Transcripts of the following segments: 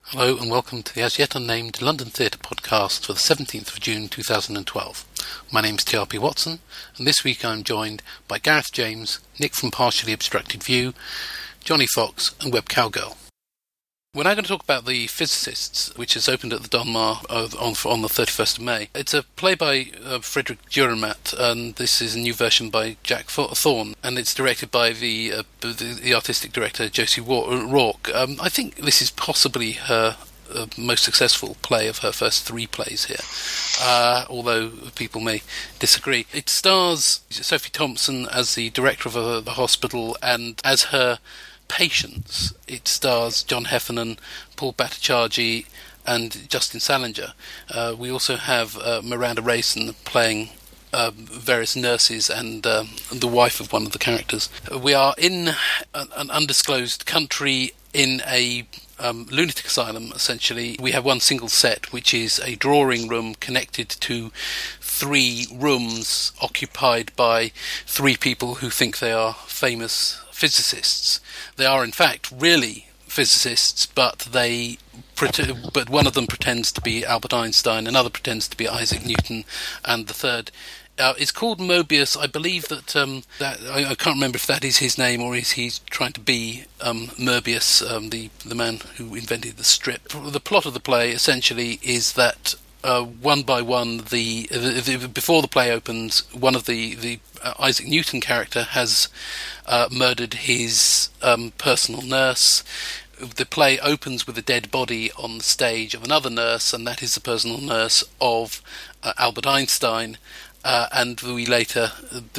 Hello and welcome to the As Yet Unnamed London Theatre podcast for the 17th of June 2012. My name's TRP Watson, and this week I'm joined by Gareth James, Nick from Partially Obstructed View, Johnny Fox and Web Cowgirl. We're now going to talk about The Physicists, which has opened at the Donmar on the 31st of May. It's a play by Frederick Dürrenmatt, and this is a new version by Jack Thorne, and it's directed by the artistic director Josie Rourke. I think this is possibly her most successful play of her first three plays here, although people may disagree. It stars Sophie Thompson as the director of the hospital, and as her patients, it stars John Heffernan, Paul Bhattacharjee and Justin Salinger. We also have Miranda Rayson playing various nurses and the wife of one of the characters. We are in an undisclosed country in a lunatic asylum, essentially. We have one single set, which is a drawing room connected to three rooms occupied by three people who think they are famous physicists. They are in fact really physicists, but one of them pretends to be Albert Einstein, another pretends to be Isaac Newton, and the third is called Mobius. I believe that I can't remember if that is his name or is he trying to be Mobius, the man who invented the strip. The plot of the play essentially is that one by one, before the play opens, one of the Isaac Newton character has murdered his personal nurse. The play opens with a dead body on the stage of another nurse, and that is the personal nurse of Albert Einstein. And we later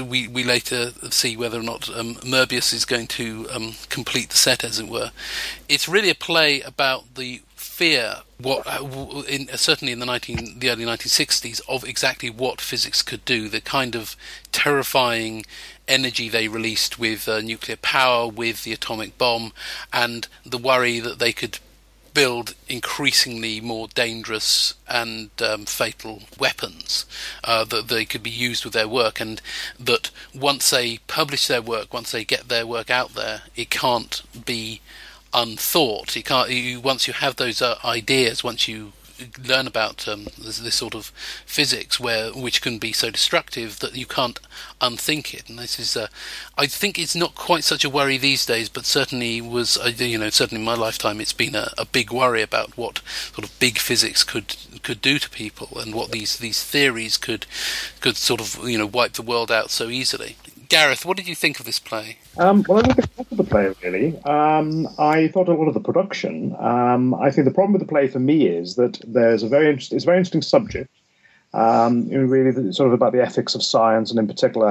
see whether or not Mobius is going to complete the set, as it were. It's really a play about the fear, certainly in the early 1960s, of exactly what physics could do, the kind of terrifying energy they released with nuclear power, with the atomic bomb, and the worry that they could build increasingly more dangerous and fatal weapons that they could be used with their work, and that once they publish their work, once they get their work out there, it can't be unthought. Once you have those ideas, once you learn about this sort of physics which can be so destructive, that you can't unthink it. And this is I think it's not quite such a worry these days, but certainly was certainly in my lifetime it's been a big worry about what sort of big physics could do to people, and what these theories could sort of wipe the world out so easily. Gareth, what did you think of this play? Well, I didn't think of the play, really. I thought a lot of the production. I think the problem with the play for me is that it's a very interesting subject. Really, sort of about the ethics of science, and in particular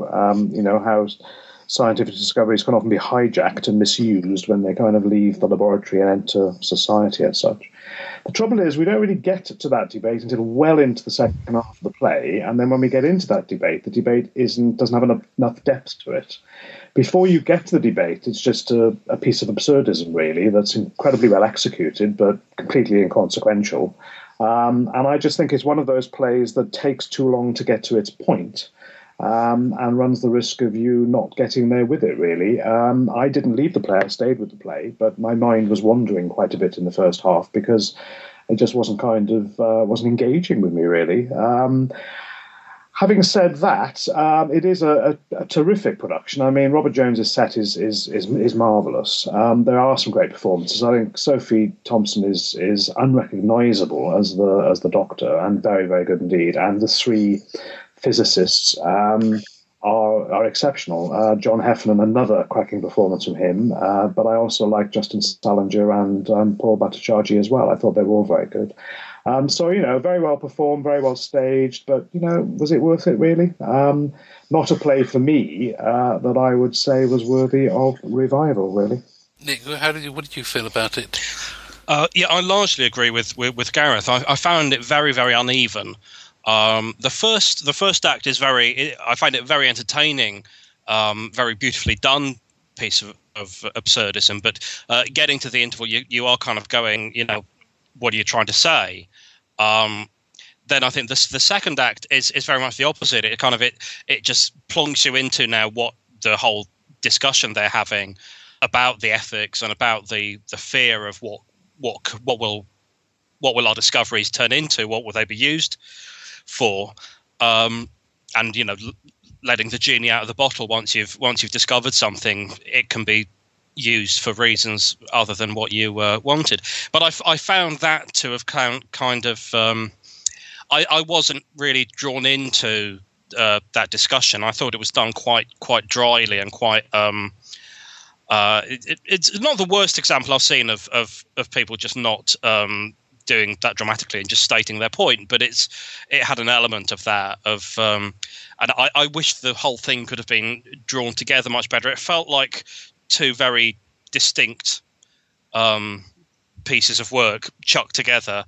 how scientific discoveries can often be hijacked and misused when they kind of leave the laboratory and enter society as such. The trouble is, we don't really get to that debate until well into the second half of the play, and then when we get into that debate, the debate doesn't have enough depth to it. Before you get to the debate, it's just a piece of absurdism, really, that's incredibly well executed, but completely inconsequential. And I just think it's one of those plays that takes too long to get to its point, and runs the risk of you not getting there with it, really. I didn't leave the play, I stayed with the play, but my mind was wandering quite a bit in the first half because it just wasn't wasn't engaging with me, really. Having said that, it is a terrific production. I mean, Robert Jones's set is marvellous. There are some great performances. I think Sophie Thompson is unrecognisable as the Doctor, and very, very good indeed. And the three physicists are exceptional. John Heffernan, another cracking performance from him, but I also like Justin Salinger and Paul Bhattacharjee as well. I thought they were all very good. Very well performed, very well staged, but, was it worth it, really? Not a play for me that I would say was worthy of revival, really. Nick, what did you feel about it? I largely agree with Gareth. I found it very, very uneven. The first act is I find it very entertaining, very beautifully done piece of absurdism, but getting to the interval, you are kind of going, what are you trying to say? Then I think the second act is very much the opposite. It just plonks you into now what the whole discussion they're having about the ethics and about the fear of what what will our discoveries turn into? What will they be used for? And letting the genie out of the bottle once you've discovered something, it can be used for reasons other than what you wanted. But I found that to have kind of I wasn't really drawn into that discussion. I thought it was done quite dryly and quite. It's not the worst example I've seen of people just not doing that dramatically and just stating their point, but it had an element of that and I wish the whole thing could have been drawn together much better. It felt like two very distinct pieces of work chucked together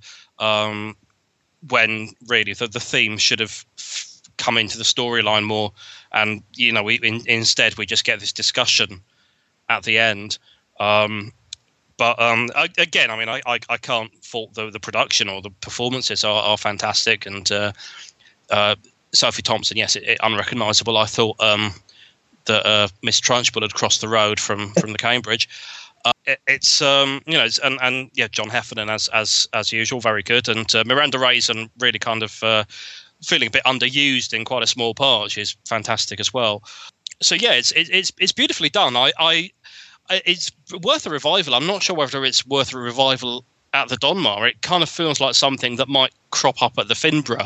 when really the theme should have come into the storyline more, and instead we just get this discussion at the end. But again, I mean, I can't fault the production or the performances are fantastic. And Sophie Thompson, yes, unrecognisable. I thought that Miss Trunchbull had crossed the road from the Cambridge. It's and John Heffernan as usual, very good. And Miranda Raisin really kind of feeling a bit underused in quite a small part. She's fantastic as well. So yeah, it's beautifully done. It's worth a revival. I'm not sure whether it's worth a revival at the Donmar. It kind of feels like something that might crop up at the Finborough,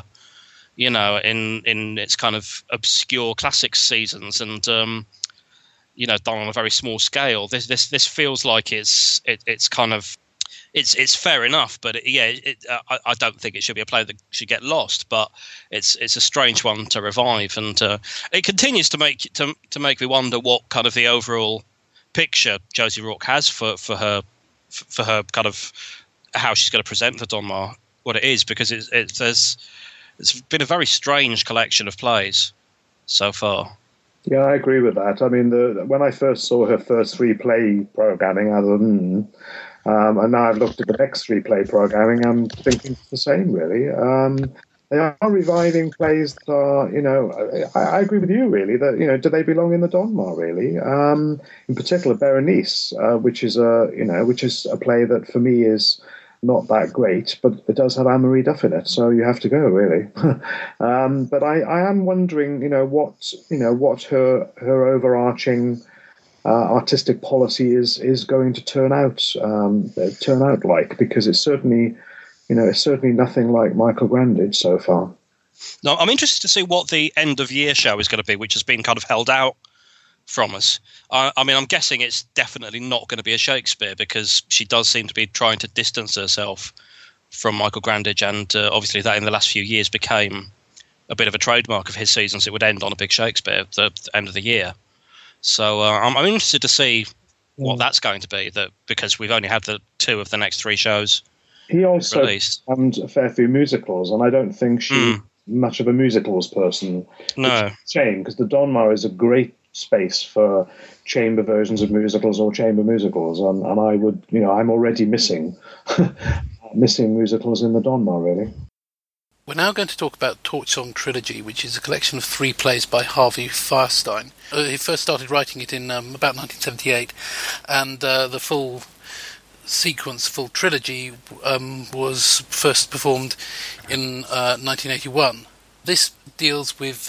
in its kind of obscure classics seasons, and done on a very small scale. This feels like it's kind of it's fair enough, but I don't think it should be a play that should get lost. But it's a strange one to revive, and it continues to make me wonder what kind of the overall picture Josie Rourke has for her kind of how she's going to present the Donmar, what it is, because it's been a very strange collection of plays so far. Yeah, I agree with that. I mean, when I first saw her first 3 play programming, and now I've looked at the next 3 play programming, I'm thinking the same, really. They are reviving plays that are, I agree with you, really, that, do they belong in the Donmar, really? In particular, Berenice, which is a play that for me is not that great, but it does have Anne-Marie Duff in it, so you have to go, really. But I am wondering, what her overarching artistic policy is going to turn out like, because it's certainly nothing like Michael Grandage so far. No, I'm interested to see what the end of year show is going to be, which has been kind of held out from us. I mean, I'm guessing it's definitely not going to be a Shakespeare, because she does seem to be trying to distance herself from Michael Grandage, and obviously that in the last few years became a bit of a trademark of his seasons. It would end on a big Shakespeare at the end of the year. So I'm interested to see what that's going to be, because we've only had the 2 of the next 3 shows. He also released. And a fair few musicals, and I don't think she's much of a musicals person. No. It's a shame, because the Donmar is a great space for chamber versions of musicals or chamber musicals, and I would, I'm already missing musicals in the Donmar, really. We're now going to talk about Torch Song Trilogy, which is a collection of 3 plays by Harvey Fierstein. He first started writing it in about 1978, and the full trilogy was first performed in 1981. This deals with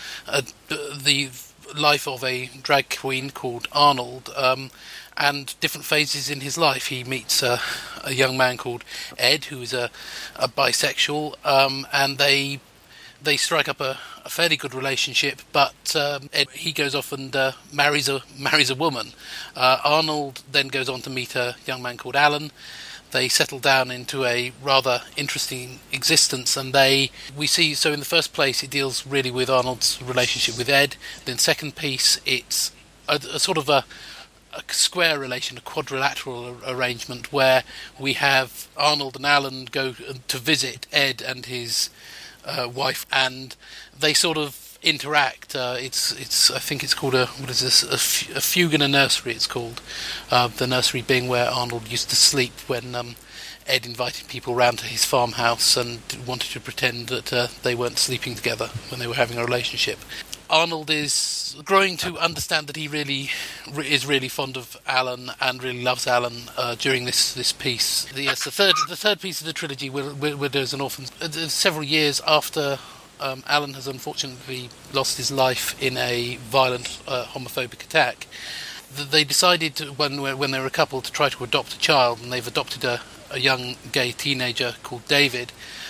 the life of a drag queen called Arnold, and different phases in his life. He meets a young man called Ed, who is a bisexual, and they strike up a fairly good relationship, but Ed, he goes off and marries a woman. Arnold then goes on to meet a young man called Alan. They settle down into a rather interesting existence, and we see, so in the first place it deals really with Arnold's relationship with Ed. Then second piece, it's a sort of a square relation, a quadrilateral arrangement, where we have Arnold and Alan go to visit Ed and his wife, and they sort of interact. It's I think it's called a fugue in a nursery. It's called the nursery being where Arnold used to sleep when Ed invited people round to his farmhouse and wanted to pretend that they weren't sleeping together when they were having a relationship. Arnold is growing to understand that he really is really fond of Alan and really loves Alan during this piece. The third piece of the trilogy, Widows and Orphans, several years after Alan has unfortunately lost his life in a violent homophobic attack. They decided when they were a couple to try to adopt a child, and they've adopted a young gay teenager called David,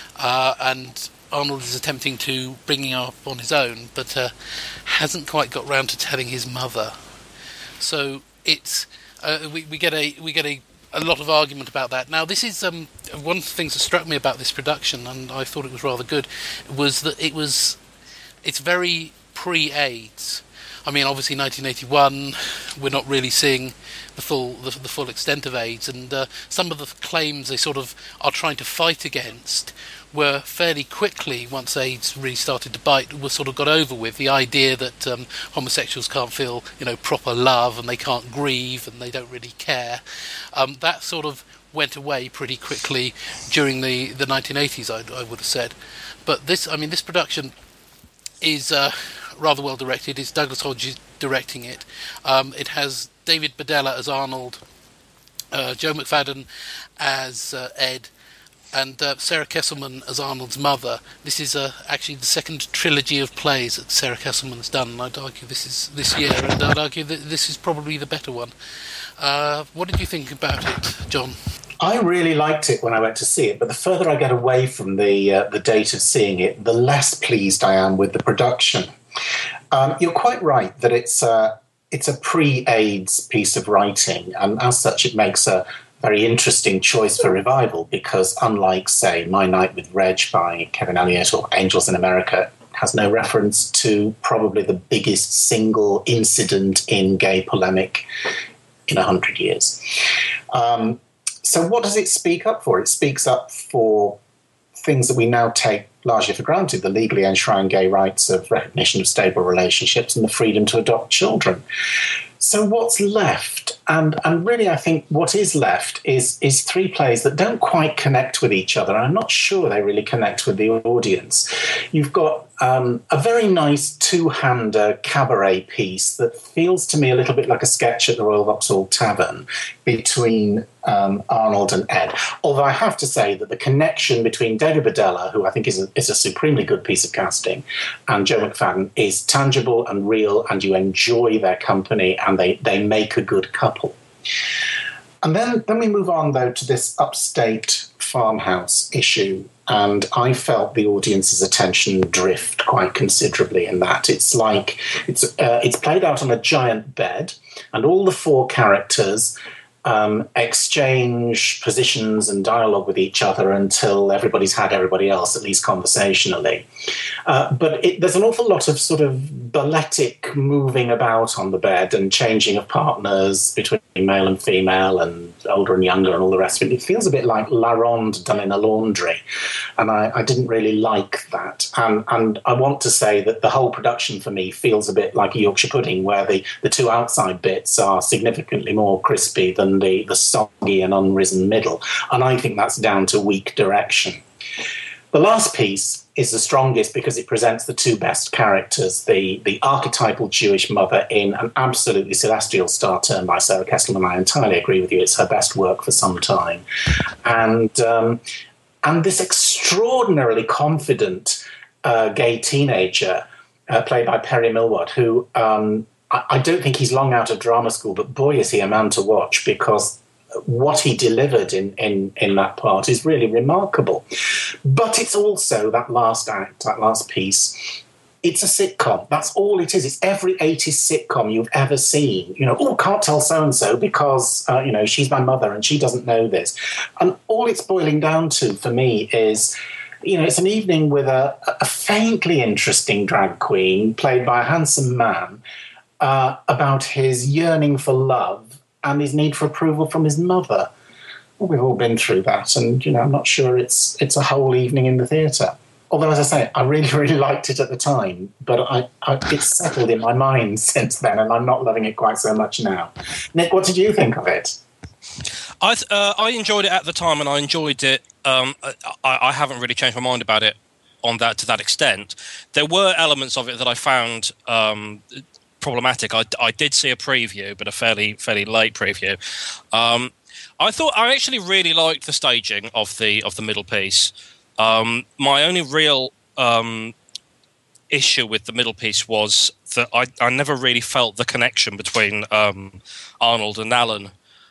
and Arnold is attempting to bring him up on his own, but hasn't quite got round to telling his mother. So it's we get a lot of argument about that. Now, this is one of the things that struck me about this production, and I thought it was rather good, was that it's very pre-AIDS. I mean, obviously, 1981, we're not really seeing the full extent of AIDS, and some of the claims they sort of are trying to fight against were fairly quickly, once AIDS really started to bite, were sort of got over with. The idea that homosexuals can't feel, proper love, and they can't grieve, and they don't really care, that sort of went away pretty quickly during the 1980s, I would have said. But this production is rather well directed. It's Douglas Hodges directing it. It has David Badella as Arnold, Joe McFadden as Ed, and Sarah Kesselman as Arnold's mother. This is actually the second trilogy of plays that Sarah Kesselman has done, and I'd argue this is this year, and I'd argue that this is probably the better one. What did you think about it, John? I really liked it when I went to see it, but the further I get away from the date of seeing it, the less pleased I am with the production. You're quite right that it's a pre-AIDS piece of writing, and as such it makes a very interesting choice for revival, because unlike, say, My Night with Reg by Kevin Elliott or Angels in America, has no reference to probably the biggest single incident in gay polemic in 100 years. So what does it speak up for? It speaks up for things that we now take largely for granted: the legally enshrined gay rights of recognition of stable relationships and the freedom to adopt children. So what's left? And really, I think what is left is three plays that don't quite connect with each other. I'm not sure they really connect with the audience. You've got a very nice two-hander cabaret piece that feels to me a little bit like a sketch at the Royal Vauxhall Tavern between Arnold and Ed. Although I have to say that the connection between David Badella, who I think is a supremely good piece of casting, and Joe McFadden is tangible and real, and you enjoy their company, and they make a good couple. And then we move on, though, to this upstate farmhouse issue, and I felt the audience's attention drift quite considerably in that. It's like it's played out on a giant bed, and all the four characters exchange positions and dialogue with each other until everybody's had everybody else, at least conversationally. But there's an awful lot of sort of balletic moving about on the bed and changing of partners between male and female and older and younger and all the rest of it. It feels a bit like La Ronde done in a laundry, and I didn't really like that. And I want to say that the whole production for me feels a bit like a Yorkshire pudding, where the two outside bits are significantly more crispy than the soggy and unrisen middle. And I think that's down to weak direction. The last piece is the strongest because it presents the two best characters, the archetypal Jewish mother in an absolutely celestial star turn by Sarah Kesselman. I entirely agree with you. It's her best work for some time. And this extraordinarily confident gay teenager played by Perry Millward, who I don't think he's long out of drama school, but boy, is he a man to watch, because what he delivered in that part is really remarkable. But it's also that last act, that last piece. It's a sitcom. That's all it is. It's every 80s sitcom you've ever seen. Can't tell so-and-so because, she's my mother and she doesn't know this. And all it's boiling down to for me is, it's an evening with a faintly interesting drag queen played by a handsome man about his yearning for love and his need for approval from his mother. Well, we've all been through that, and I'm not sure it's a whole evening in the theatre. Although, as I say, I really, really liked it at the time, but it's settled in my mind since then, and I'm not loving it quite so much now. Nick, what did you think of it? I enjoyed it at the time, and I enjoyed it. I haven't really changed my mind about it on that to that extent. There were elements of it that I found problematic. I did see a preview, but a fairly late preview. I actually really liked the staging of the middle piece. My only real issue with the middle piece was that I never really felt the connection between Arnold and Alan.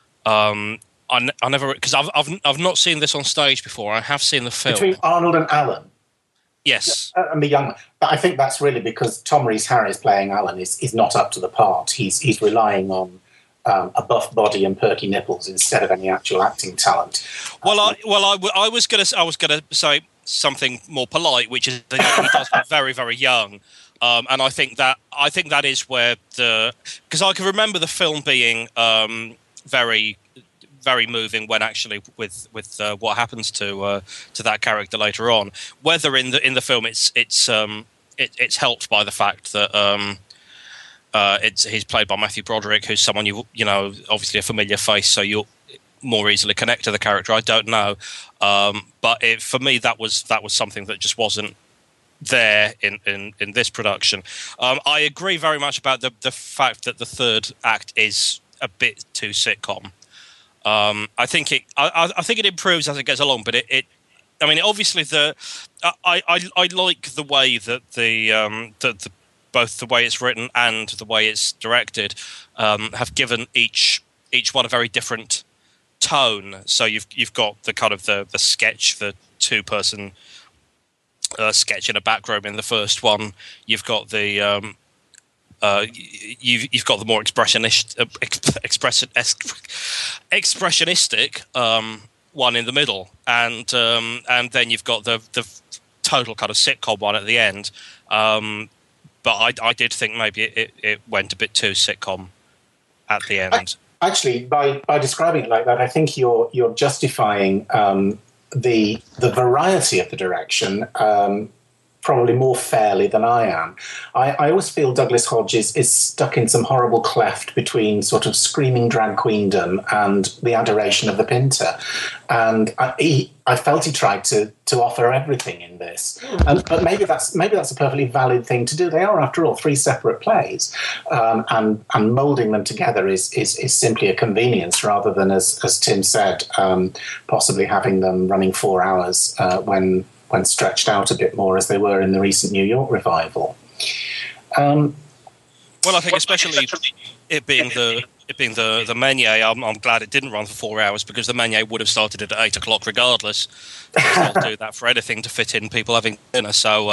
I never, because I've not seen this on stage before. I have seen the film between Arnold and Alan. Yes, and the young. But I think that's really because Tom Rhys-Harris playing Alan is not up to the part. He's relying on a buff body and perky nipples instead of any actual acting talent. Well, I was gonna say something more polite, which is that he does look very, very young. And I think that is where because I can remember the film being very, very moving when actually with what happens to that character later on. Whether in the film it's helped by the fact that he's played by Matthew Broderick, who's someone you know obviously a familiar face, so you'll more easily connect to the character. I don't know, but for me that was something that just wasn't there in this production. I agree very much about the fact that the third act is a bit too sitcom. I think it improves as it goes along, but I mean, obviously I like the way that the both the way it's written and the way it's directed have given each one a very different tone. So you've got the kind of the sketch, the 2-person sketch in a back room in the first one. You've got the you've got the more expressionistic one in the middle, and then you've got the total kind of sitcom one at the end. But I did think maybe it went a bit too sitcom at the end. Actually, by describing it like that, I think you're justifying the variety of the direction probably more fairly than I am. I always feel Douglas Hodge is stuck in some horrible cleft between sort of screaming drag queendom and the adoration of the Pinter. And I felt he tried to offer everything in this. But maybe that's a perfectly valid thing to do. They are, after all, 3 separate plays. And moulding them together is simply a convenience rather than, as Tim said, possibly having them running 4 hours when stretched out a bit more as they were in the recent New York revival. Well, I think especially it being the Meunier, I'm glad it didn't run for 4 hours, because the Meunier would have started at 8 o'clock regardless. They'll do that for anything to fit in people having dinner. So,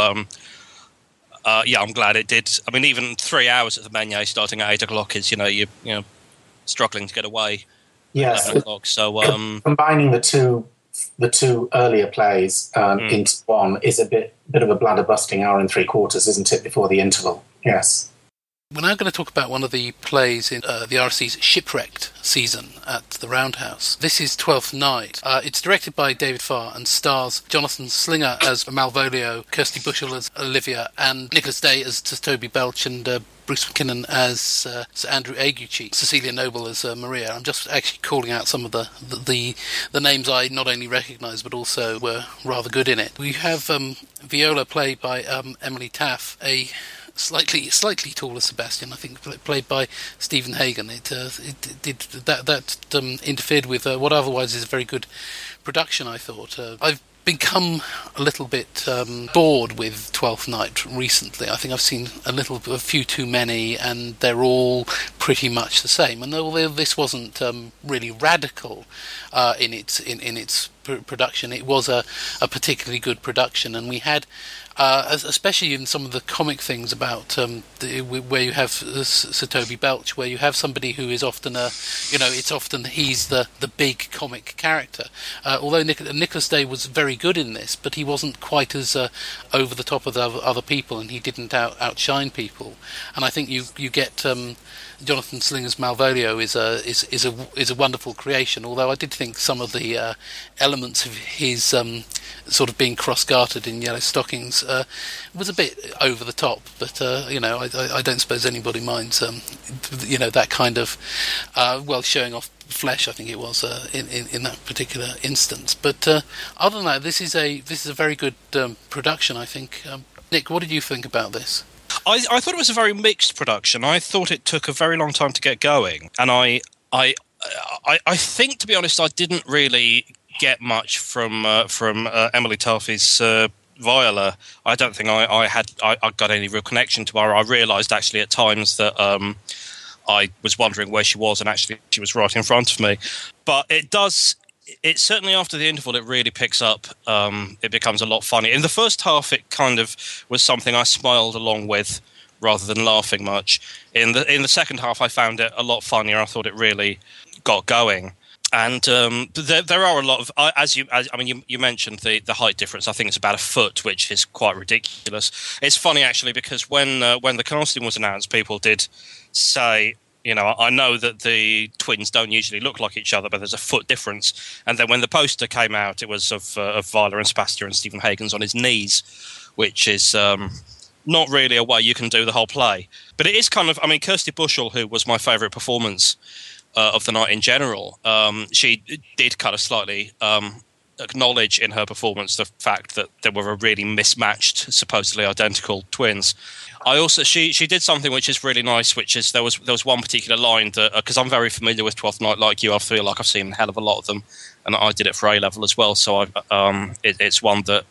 I'm glad it did. I mean, even 3 hours at the Meunier starting at 8 o'clock is, you know, struggling to get away. Yes. At 11 o'clock. So, combining the two earlier plays into one is a bit of a bladder-busting hour and 3/4, isn't it, before the interval? Yes. We're now going to talk about one of the plays in the RSC's Shipwrecked season at the Roundhouse. This is Twelfth Night. It's directed by David Farr and stars Jonathan Slinger as Malvolio, Kirsty Bushell as Olivia, and Nicholas Day as Toby Belch, and Bruce McKinnon as Sir Andrew Aguchi, Cecilia Noble as Maria. I'm just actually calling out some of the names I not only recognise but also were rather good in it. We have Viola played by Emily Taff, a slightly taller Sebastian, I think, played by Stephen Hagan. It did that interfered with what otherwise is a very good production, I thought. I've become a little bit bored with Twelfth Night recently. I think I've seen a few too many, and they're all pretty much the same. And although this wasn't really radical in its production, it was a particularly good production, and we had. Especially in some of the comic things about where you have Sir Toby Belch, where you have somebody who is often it's often he's the big comic character. Although Nicholas Day was very good in this, but he wasn't quite as over the top of the other people, and he didn't outshine people. And I think you get Jonathan Slinger's Malvolio is a wonderful creation. Although I did think some of the elements of his sort of being cross-gartered in yellow stockings was a bit over the top, but I don't suppose anybody minds that kind of showing off flesh. I think it was in that particular instance. But other than that, this is a very good production, I think. Nick, what did you think about this? I thought it was a very mixed production. I thought it took a very long time to get going, and I think, to be honest, I didn't really get much from Emily Taffy's Viola. I don't think I got any real connection to her. I realised actually at times that I was wondering where she was, and actually she was right in front of me. But it certainly, after the interval, it really picks up. It becomes a lot funnier. In the first half, it kind of was something I smiled along with rather than laughing much. In the second half, I found it a lot funnier. I thought it really got going. And there are a lot of, you mentioned the height difference. I think it's about a foot, which is quite ridiculous. It's funny, actually, because when the casting was announced, people did say, I know that the twins don't usually look like each other, but there's a foot difference. And then when the poster came out, it was of Viola and Sebastian, and Stephen Hagen's on his knees, which is not really a way you can do the whole play. But it is kind of, Kirsty Bushell, who was my favourite performance of the night in general, she did kind of slightly acknowledge in her performance the fact that there were a really mismatched, supposedly identical twins. She did something which is really nice, which is there was one particular line that, because I'm very familiar with Twelfth Night like you, I feel like I've seen a hell of a lot of them, and I did it for A-level as well, so it's one that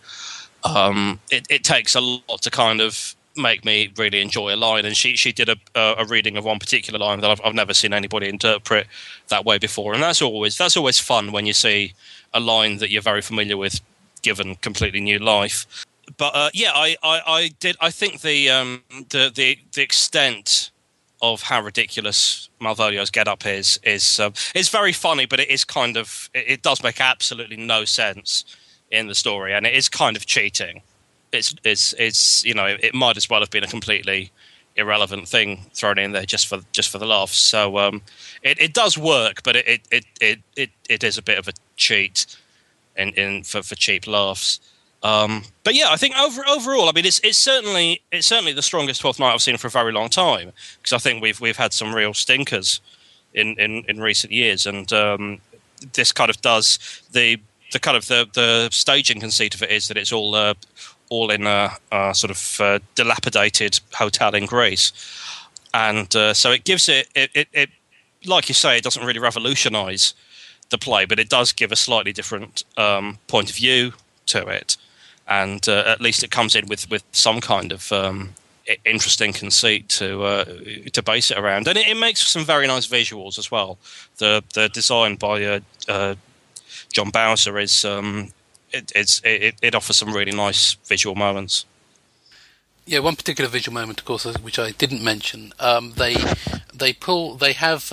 it takes a lot to kind of make me really enjoy a line, and she did a reading of one particular line that I've never seen anybody interpret that way before, and that's always fun when you see a line that you're very familiar with given completely new life. But I think the extent of how ridiculous Malvolio's get-up is very funny, but it is kind of, it does make absolutely no sense in the story, and it is kind of cheating. It's it might as well have been a completely irrelevant thing thrown in there just for the laughs. So it does work, but it is a bit of a cheat for cheap laughs. But yeah, I think overall, it's certainly the strongest Twelfth Night I've seen for a very long time, because I think we've had some real stinkers in recent years, and this kind of does the staging conceit of it is that it's all in a sort of dilapidated hotel in Greece, and so it gives it like you say, it doesn't really revolutionise the play, but it does give a slightly different point of view to it. And at least it comes in with some kind of interesting conceit to base it around, and it makes some very nice visuals as well. The design by John Bowser is it offers some really nice visual moments. Yeah, one particular visual moment, of course, which I didn't mention. They have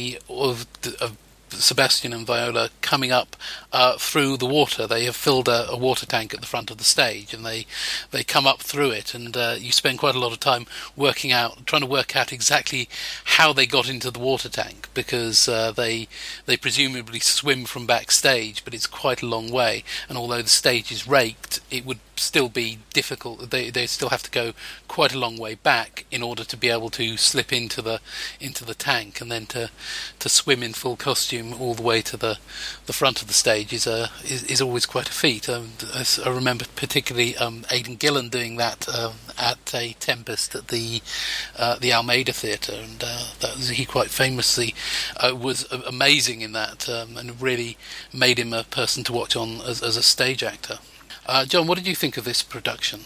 Sebastian and Viola coming up through the water. They have filled a water tank at the front of the stage, and they come up through it, and you spend quite a lot of time trying to work out exactly how they got into the water tank, because they presumably swim from backstage, but it's quite a long way, and although the stage is raked, it would still be difficult. They still have to go quite a long way back in order to be able to slip into the tank, and then to swim in full costume all the way to the front of the stage is always quite a feat. I remember particularly Aidan Gillen doing that at a Tempest at the Almeida Theatre, and he quite famously was amazing in that, and really made him a person to watch on as a stage actor. John, what did you think of this production?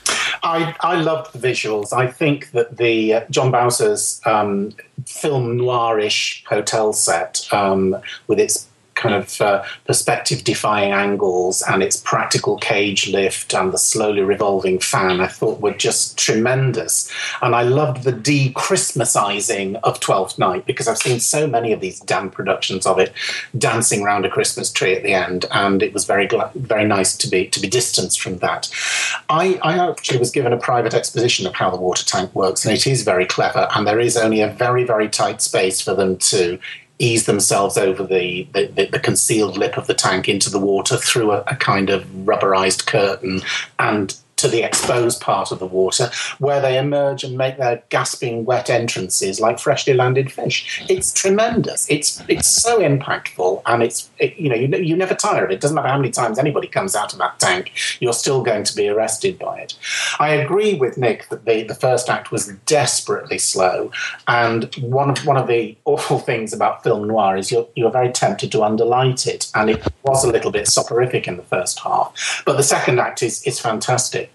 I loved the visuals. I think that the John Bowser's film noirish hotel set, with its kind of perspective-defying angles and its practical cage lift and the slowly revolving fan, I thought were just tremendous. And I loved the de-Christmasizing of Twelfth Night, because I've seen so many of these damn productions of it dancing around a Christmas tree at the end, and it was very nice to be distanced from that. I actually was given a private exposition of how the water tank works, and it is very clever, and there is only a very, very tight space for them to ease themselves over the concealed lip of the tank into the water through a kind of rubberized curtain and to the exposed part of the water, where they emerge and make their gasping wet entrances like freshly landed fish. It's tremendous. It's so impactful, and you never tire of it. It doesn't matter how many times anybody comes out of that tank, you're still going to be arrested by it. I agree with Nick that the first act was desperately slow, and one of the awful things about film noir is you're very tempted to underlight it, and it was a little bit soporific in the first half. But the second act is fantastic.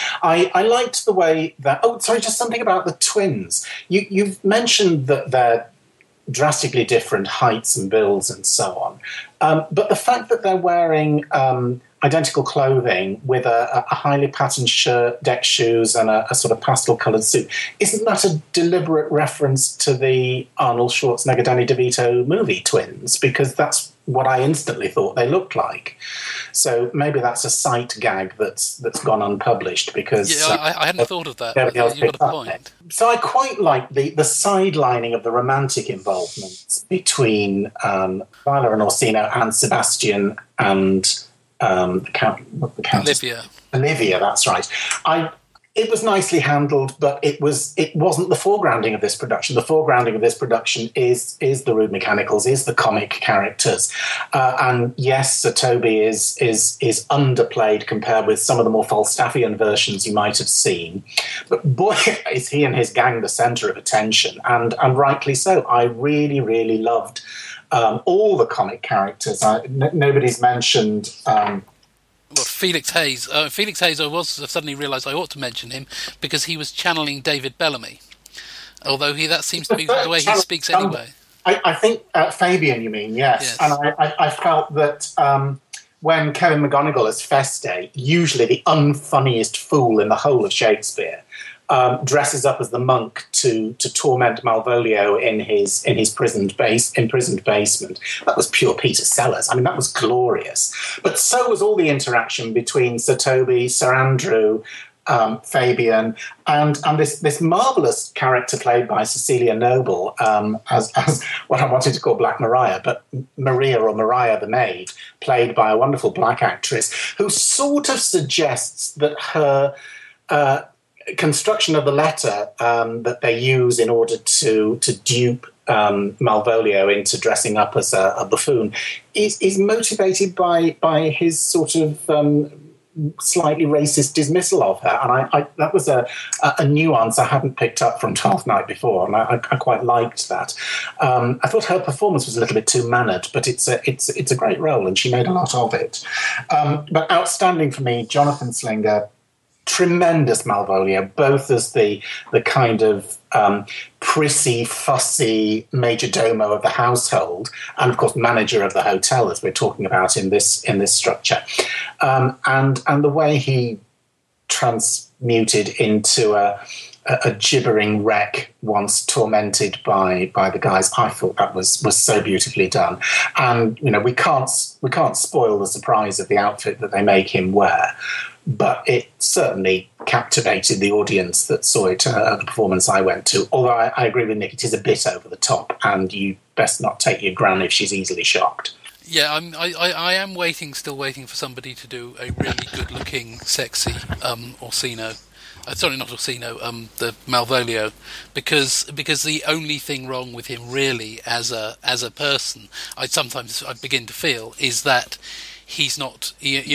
I liked the way that... Oh, sorry, just something about the twins. You've mentioned that they're drastically different heights and builds and so on. But the fact that they're wearing identical clothing with a highly patterned shirt, deck shoes, and a sort of pastel-coloured suit, isn't that a deliberate reference to the Arnold Schwarzenegger, Danny DeVito movie Twins? Because that's what I instantly thought they looked like. So maybe that's a sight gag that's gone unpublished because... Yeah, I hadn't thought of that. You've got a point. So I quite like the sidelining of the romantic involvement between Viola and Orsino and Sebastian and the Countess. Olivia, that's right. It was nicely handled, but it wasn't the foregrounding of this production. The foregrounding of this production is the rude mechanicals, is the comic characters, and yes, Sir Toby is underplayed compared with some of the more Falstaffian versions you might have seen. But boy, is he and his gang the centre of attention, and rightly so. I really, really loved all the comic characters. Nobody's mentioned. Well, Felix Hayes. Felix Hayes, I've suddenly realised I ought to mention him because he was channeling David Bellamy. Although that seems to be the way he speaks anyway. I think Fabian, you mean, yes. And I felt that when Kevin McGonagall as Feste, usually the unfunniest fool in the whole of Shakespeare, dresses up as the monk to torment Malvolio in his imprisoned basement. That was pure Peter Sellers. I mean, that was glorious. But so was all the interaction between Sir Toby, Sir Andrew, Fabian, and this marvellous character played by Cecilia Noble as what I wanted to call Black Maria, but Maria or Mariah the maid, played by a wonderful black actress who sort of suggests that her construction of the letter that they use in order to dupe Malvolio into dressing up as a buffoon is motivated by his sort of slightly racist dismissal of her, and I that was a nuance I hadn't picked up from Twelfth Night before, and I quite liked that. I thought her performance was a little bit too mannered, but it's a great role, and she made a lot of it. But outstanding for me, Jonathan Slinger. Tremendous Malvolio, both as the kind of prissy, fussy major domo of the household, and of course manager of the hotel, as we're talking about in this structure, and the way he transmuted into a gibbering wreck once tormented by the guys. I thought that was so beautifully done, and we can't spoil the surprise of the outfit that they make him wear. But it certainly captivated the audience that saw it at the performance I went to. Although I agree with Nick, it is a bit over the top, and you best not take your gran if she's easily shocked. Yeah, I am still waiting for somebody to do a really good-looking, sexy Orsino. Sorry, not Orsino, the Malvolio, because the only thing wrong with him really as a person, I begin to feel, is that he's not,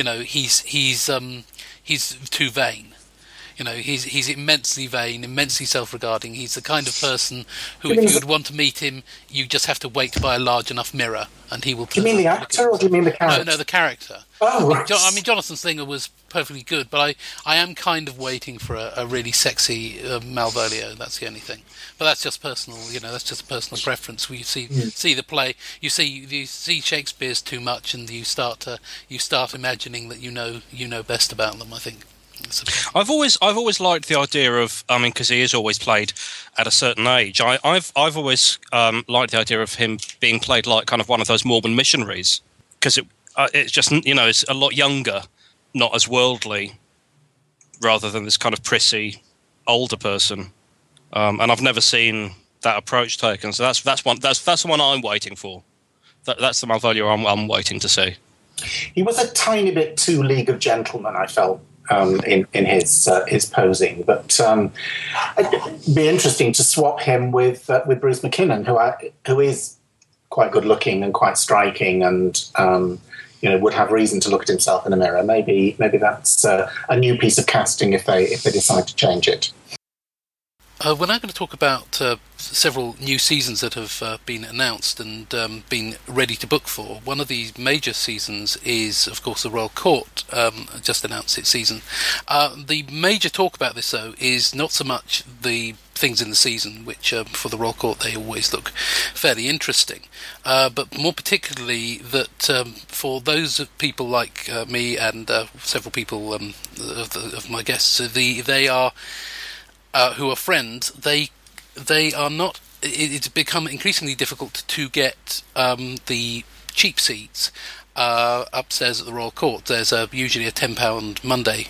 he's too vain. He's immensely vain, immensely self-regarding. He's the kind of person who, if you would want to meet him, you just have to wait to buy a large enough mirror, and he will. Do you mean the actor, or do you mean the character? No, the character. Oh, right. I mean, Jonathan Slinger was perfectly good, but I am kind of waiting for a really sexy Malvolio. That's the only thing. But that's just personal. That's just a personal preference. Where you see the play, you see Shakespeare's too much, and you start imagining that you know best about them. I think. I've always liked the idea of, because he is always played at a certain age. I've always liked the idea of him being played like kind of one of those Mormon missionaries, because it's just it's a lot younger, not as worldly, rather than this kind of prissy older person. And I've never seen that approach taken. So that's the one I'm waiting for. That's the Malvolio I'm waiting to see. He was a tiny bit too League of Gentlemen, I felt, in his posing, but it'd be interesting to swap him with Bruce McKinnon, who is quite good looking and quite striking, and would have reason to look at himself in a mirror. Maybe that's a new piece of casting if they decide to change it. We're now going to talk about several new seasons that have been announced and been ready to book for. One of the major seasons is, of course, the Royal Court just announced its season. The major talk about this, though, is not so much the things in the season, which for the Royal Court they always look fairly interesting, but more particularly that for those people like me and several people of my guests, they are who are friends, they are not. It's become increasingly difficult to get the cheap seats upstairs at the Royal Court. There's usually a £10 Monday.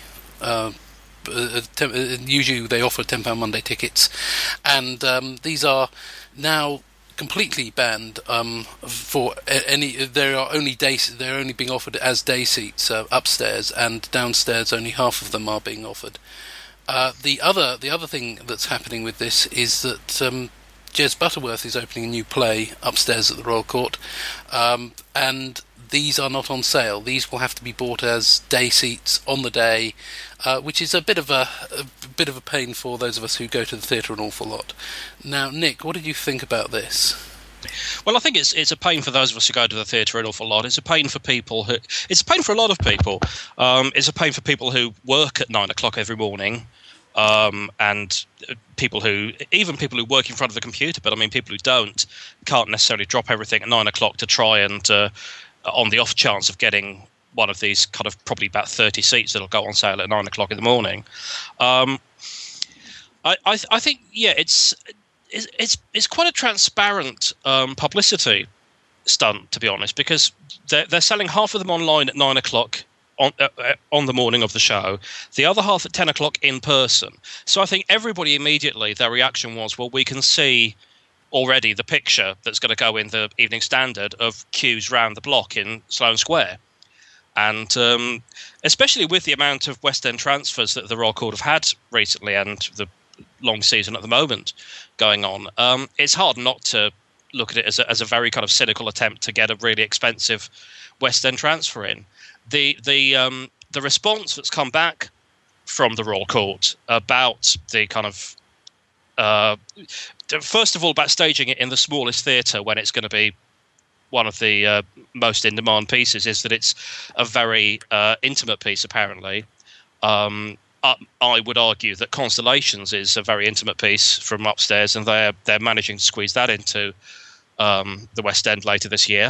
Usually they offer £10 Monday tickets, and these are now completely banned for any. There are only they're only being offered as day seats upstairs, and downstairs only half of them are being offered. The other thing that's happening with this is that Jez Butterworth is opening a new play upstairs at the Royal Court, and these are not on sale. These will have to be bought as day seats on the day, which is a bit of a pain for those of us who go to the theatre an awful lot. Now, Nick, what did you think about this? Well, I think it's a pain for those of us who go to the theatre an awful lot. It's a pain for people it's a pain for a lot of people. It's a pain for people who work at 9 o'clock every morning, and people who work in front of the computer. But I mean, people who can't necessarily drop everything at 9 o'clock to try and, on the off chance of getting one of these kind of probably about 30 seats that'll go on sale at 9 o'clock in the morning. I think, yeah, it's quite a transparent publicity stunt, to be honest, because they're selling half of them online at 9 o'clock on the morning of the show, the other half at 10 o'clock in person. So I think everybody immediately, their reaction was, well, we can see already the picture that's going to go in the Evening Standard of queues round the block in Sloane Square. And especially with the amount of West End transfers that the Royal Court have had recently and the long season at the moment going on, it's hard not to look at it as a very kind of cynical attempt to get a really expensive West End transfer in. The response that's come back from the Royal Court about the kind of first of all about staging it in the smallest theatre when it's going to be one of the most in-demand pieces is that it's a very intimate piece, apparently. I would argue that Constellations is a very intimate piece from upstairs, and they're managing to squeeze that into the West End later this year.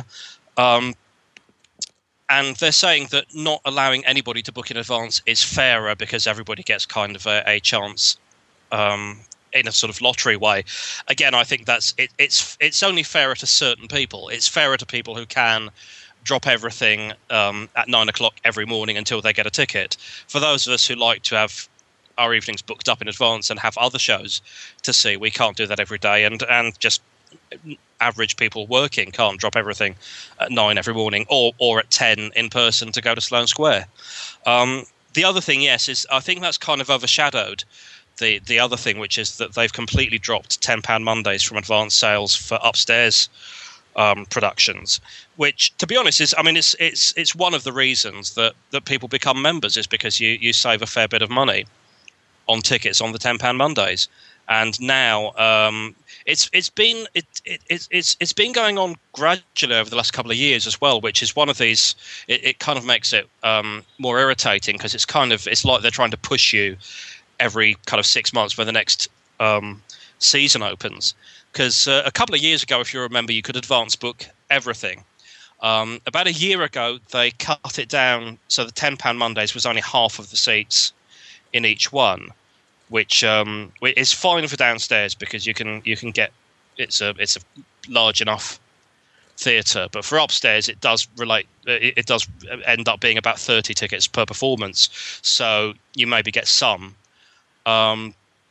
And they're saying that not allowing anybody to book in advance is fairer because everybody gets kind of a chance in a sort of lottery way. Again, I think it's only fairer to certain people. It's fairer to people who can drop everything at 9 o'clock every morning until they get a ticket. For those of us who like to have our evenings booked up in advance and have other shows to see, we can't do that every day, and just average people working can't drop everything at 9 every morning or at 10 in person to go to Sloane Square. The other thing, yes, is I think that's kind of overshadowed the other thing, which is that they've completely dropped £10 Mondays from advance sales for upstairs productions, which, to be honest, is, I mean, it's one of the reasons that people become members is because you save a fair bit of money on tickets on the £10 Mondays. And now it's been going on gradually over the last couple of years as well, which is one of these. It kind of makes it more irritating because it's like they're trying to push you every kind of 6 months when the next season opens. Because a couple of years ago, if you remember, you could advance book everything. About a year ago, they cut it down so the £10 Mondays was only half of the seats in each one, which is fine for downstairs because you can get it's a large enough theatre, but for upstairs it does end up being about 30 tickets per performance, so you maybe get some.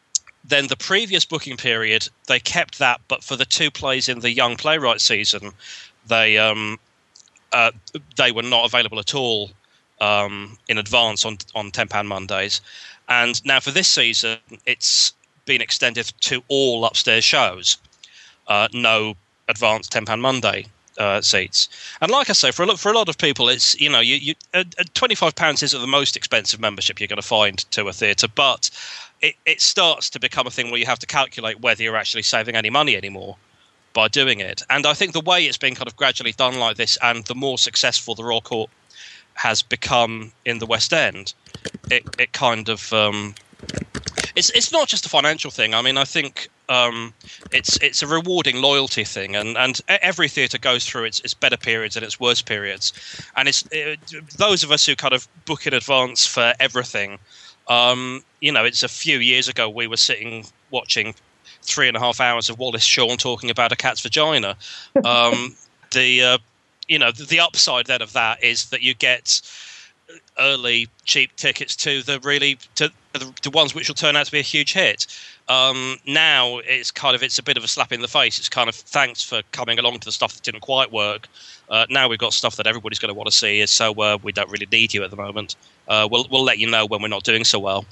Then the previous booking period, they kept that, but for the 2 plays in the Young Playwright season, they were not available at all in advance on £10 Mondays. And now for this season, it's been extended to all upstairs shows. No advanced £10 Monday seats. And like I say, for a lot of people, it's £25 isn't the most expensive membership you're going to find to a theatre, but it starts to become a thing where you have to calculate whether you're actually saving any money anymore by doing it. And I think the way it's been kind of gradually done like this, and the more successful the Royal Court has become in the West End, it kind of it's not just a financial thing. I mean, I think it's a rewarding loyalty thing, and every theatre goes through its better periods and its worst periods, and those of us who kind of book in advance for everything. It's a few years ago we were sitting watching 3.5 hours of Wallace Shawn talking about a cat's vagina. The upside then of that is that you get early cheap tickets to the ones which will turn out to be a huge hit. Now it's a bit of a slap in the face. It's kind of thanks for coming along to the stuff that didn't quite work. Now we've got stuff that everybody's going to want to see, so we don't really need you at the moment. We'll let you know when we're not doing so well.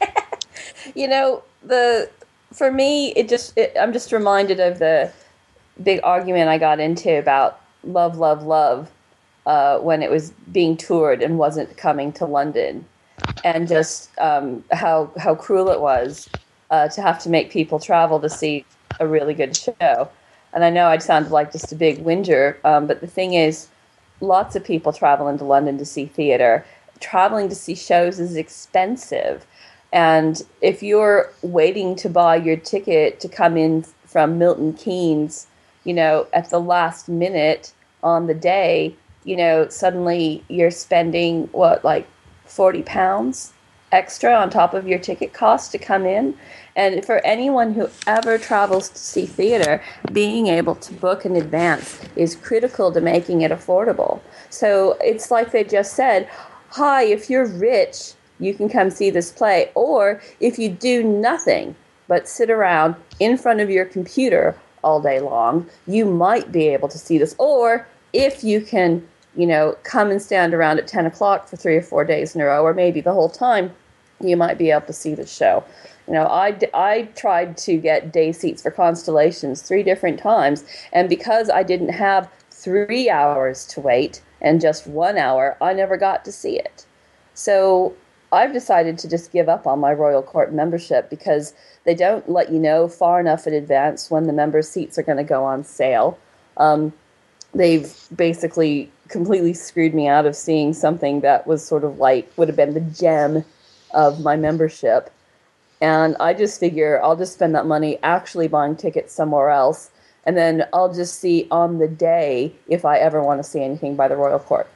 For me, I'm just reminded of the big argument I got into about Love, Love, Love when it was being toured and wasn't coming to London, and just how cruel it was to have to make people travel to see a really good show. And I know I'd sound like just a big whinger, but the thing is, lots of people travel into London to see theatre. Traveling to see shows is expensive. And if you're waiting to buy your ticket to come in from Milton Keynes, at the last minute on the day, suddenly you're spending £40 extra on top of your ticket cost to come in. And for anyone who ever travels to see theater, being able to book in advance is critical to making it affordable. So it's like they just said, hi, if you're rich, you can come see this play. Or if you do nothing but sit around in front of your computer all day long, you might be able to see this. Or if you can, come and stand around at 10 o'clock for 3 or 4 days in a row, or maybe the whole time, you might be able to see the show. I tried to get day seats for Constellations 3 different times, and because I didn't have 3 hours to wait and just 1 hour, I never got to see it. So I've decided to just give up on my Royal Court membership because they don't let you know far enough in advance when the member seats are going to go on sale. They've basically completely screwed me out of seeing something that was sort of like would have been the gem of my membership. And I just figure I'll just spend that money actually buying tickets somewhere else, and then I'll just see on the day if I ever want to see anything by the Royal Court.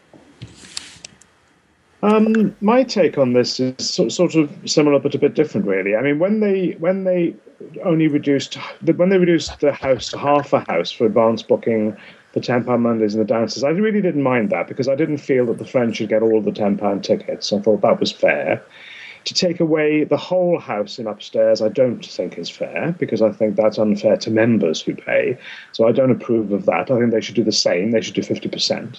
My take on this is sort of similar but a bit different, really. I mean, when they reduced the house to half a house for advance booking, the £10 Mondays and the Downstairs, I really didn't mind that because I didn't feel that the Friends should get all of the £10 tickets. I thought that was fair. To take away the whole house in Upstairs, I don't think is fair because I think that's unfair to members who pay. So I don't approve of that. I think they should do the same. They should do 50%.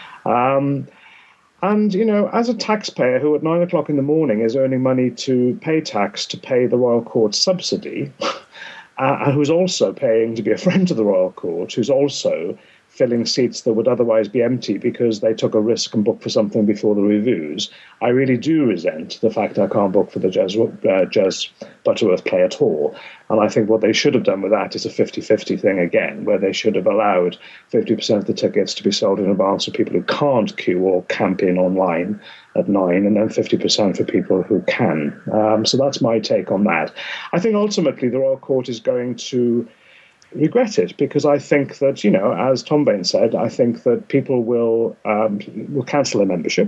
And, as a taxpayer who at 9 o'clock in the morning is earning money to pay tax to pay the Royal Court subsidy, and who's also paying to be a friend of the Royal Court, who's also filling seats that would otherwise be empty because they took a risk and booked for something before the reviews, I really do resent the fact I can't book for the Jez Butterworth play at all. And I think what they should have done with that is a 50-50 thing again, where they should have allowed 50% of the tickets to be sold in advance for people who can't queue or camp in online at 9, and then 50% for people who can. So that's my take on that. I think ultimately the Royal Court is going to regret it because I think that, as Tom Bain said, I think that people will cancel their membership.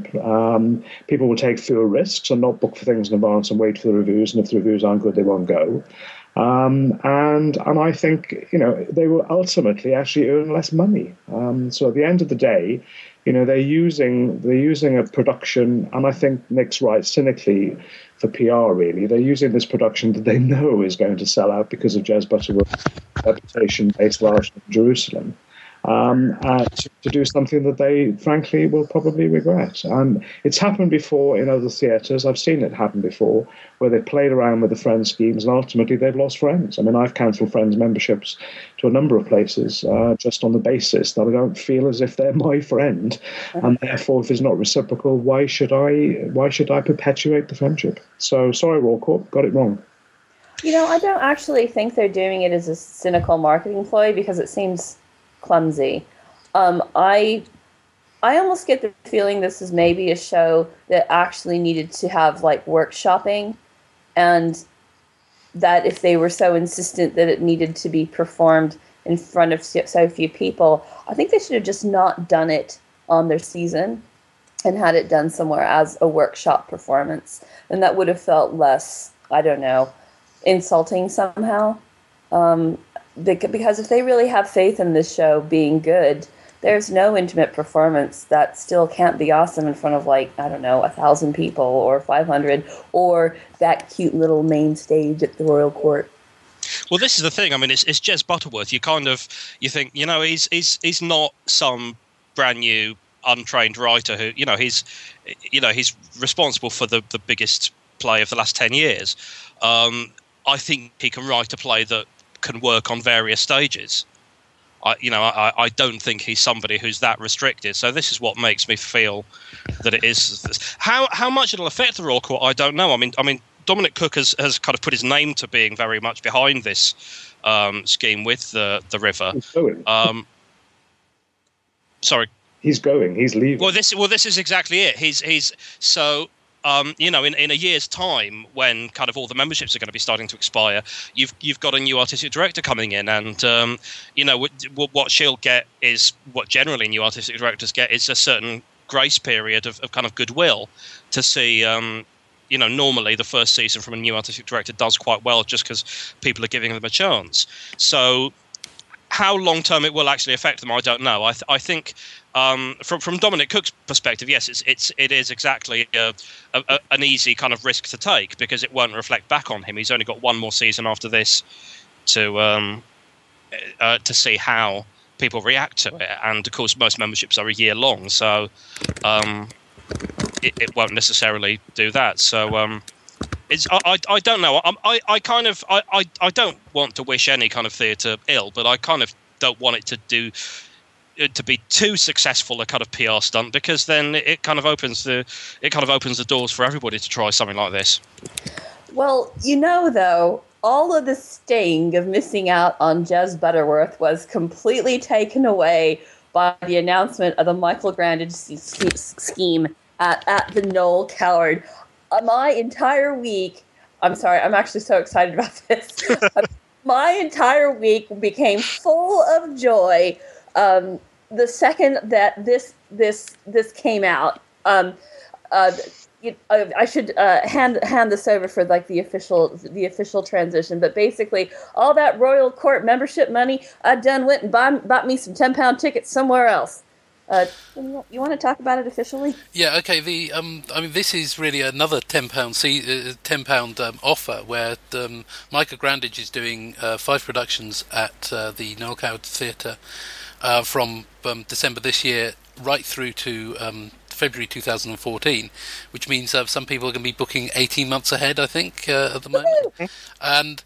People will take fewer risks and not book for things in advance and wait for the reviews. And if the reviews aren't good, they won't go. And I think they will ultimately actually earn less money. So at the end of the day, they're using a production, and I think Nick's right, cynically for PR really. They're using this production that they know is going to sell out because of Jez Butterworth's reputation based largely in Jerusalem. To do something that they, frankly, will probably regret. It's happened before in other theatres. I've seen it happen before, where they played around with the friend schemes and ultimately they've lost friends. I mean, I've cancelled friends' memberships to a number of places just on the basis that I don't feel as if they're my friend, and therefore, if it's not reciprocal, why should I perpetuate the friendship? So, sorry, Raw Corp, got it wrong. I don't actually think they're doing it as a cynical marketing ploy because it seems clumsy. I almost get the feeling this is maybe a show that actually needed to have like workshopping, and that if they were so insistent that it needed to be performed in front of so few people, I think they should have just not done it on their season and had it done somewhere as a workshop performance, and that would have felt less, I don't know, insulting somehow. Because if they really have faith in this show being good, there's no intimate performance that still can't be awesome in front of 1,000 people or 500 or that cute little main stage at the Royal Court. Well, this is the thing. I mean, it's Jez Butterworth. You think, he's not some brand new untrained writer who, he's responsible for the biggest play of the last 10 years. I think he can write a play that can work on various stages. I don't think he's somebody who's that restricted. So this is what makes me feel that it is. How much it'll affect the Royal Court, I don't know. I mean, Dominic Cook has kind of put his name to being very much behind this scheme with the River. He's going. Sorry. He's going. He's leaving. Well, this is exactly it. He's so. In a year's time, when kind of all the memberships are going to be starting to expire, you've got a new artistic director coming in, and what she'll get is what generally new artistic directors get is a certain grace period of kind of goodwill to see. Normally the first season from a new artistic director does quite well just because people are giving them a chance. So how long term it will actually affect them, I don't know. I think. From Dominic Cook's perspective, yes, it is exactly an easy kind of risk to take because it won't reflect back on him. He's only got one more season after this to see how people react to it, and of course most memberships are a year long, so it won't necessarily do that. So I don't know. I don't want to wish any kind of theatre ill, but I kind of don't want it to be too successful a kind of PR stunt, because then it kind of opens the doors for everybody to try something like this. Well, though, all of the sting of missing out on Jez Butterworth was completely taken away by the announcement of the Michael Grandage scheme at the Noel Coward. My entire week, I'm sorry, I'm actually so excited about this. My entire week became full of joy the second that this came out. I should hand this over for the official transition. But basically, all that Royal Court membership money, I done went and bought me some £10 tickets somewhere else. You want to talk about it officially? Yeah, okay. This is really another £10 offer where Michael Grandage is doing 5 productions at the Noel Coward Theatre from December this year right through to February 2014, which means some people are going to be booking 18 months ahead, I think, at the moment. And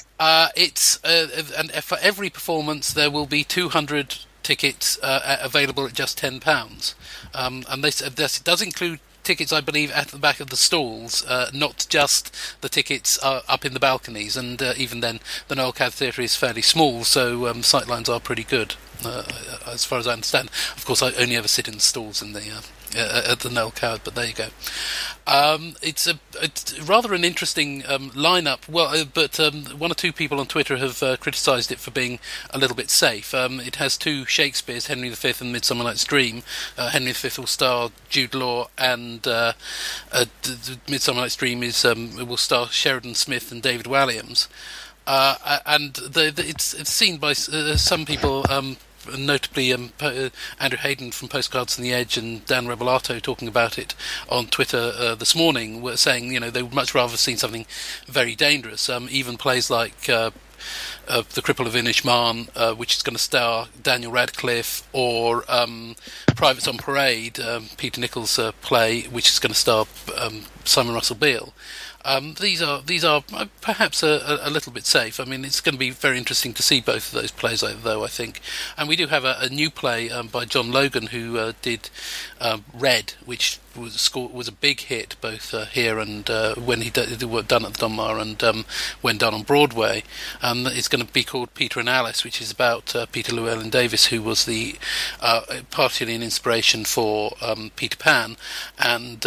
and for every performance there will be 200 tickets available at just £10. And this does include tickets, I believe, at the back of the stalls, not just the tickets up in the balconies. And even then, the Noel Coward Theatre is fairly small, so sightlines are pretty good, as far as I understand. Of course, I only ever sit in the stalls in the at the Noel Coward, but there you go. It's rather an interesting lineup. Well, but one or two people on Twitter have criticised it for being a little bit safe. It has 2 Shakespeares, Henry V and Midsummer Night's Dream. Henry V will star Jude Law, and Midsummer Night's Dream will star Sheridan Smith and David Walliams. and it's seen by some people. Notably, Andrew Hayden from Postcards on the Edge and Dan Rebelato talking about it on Twitter this morning, were saying they would much rather have seen something very dangerous. Even plays like The Cripple of Inishmaan, which is going to star Daniel Radcliffe, or Privates on Parade, Peter Nichols' play, which is going to star Simon Russell Beale. These are perhaps a little bit safe. I mean, it's going to be very interesting to see both of those plays, though, I think. And we do have a new play by John Logan, who did Red, which was a big hit both here and when he done at the Donmar and when done on Broadway. It's going to be called Peter and Alice, which is about Peter Llewellyn Davis, who was the partially an inspiration for Peter Pan, and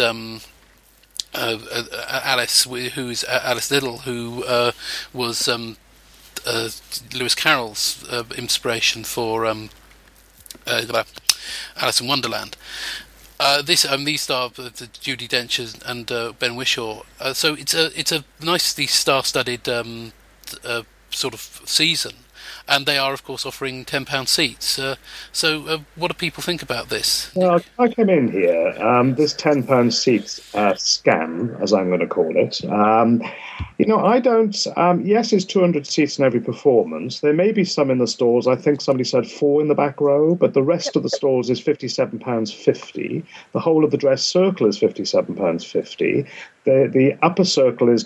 Alice, who's Alice Liddell, who was Lewis Carroll's inspiration for Alice in Wonderland. These star Judi Dench and Ben Whishaw. So it's a nicely star-studded sort of season. And they are, of course, offering £10 seats. So what do people think about this? Well, I came in here, this £10 seats scam, as I'm going to call it. I don't... yes, it's 200 seats in every performance. There may be some in the stalls. I think somebody said 4 in the back row, but the rest of the stalls is £57.50. The whole of the dress circle is £57.50. The upper circle is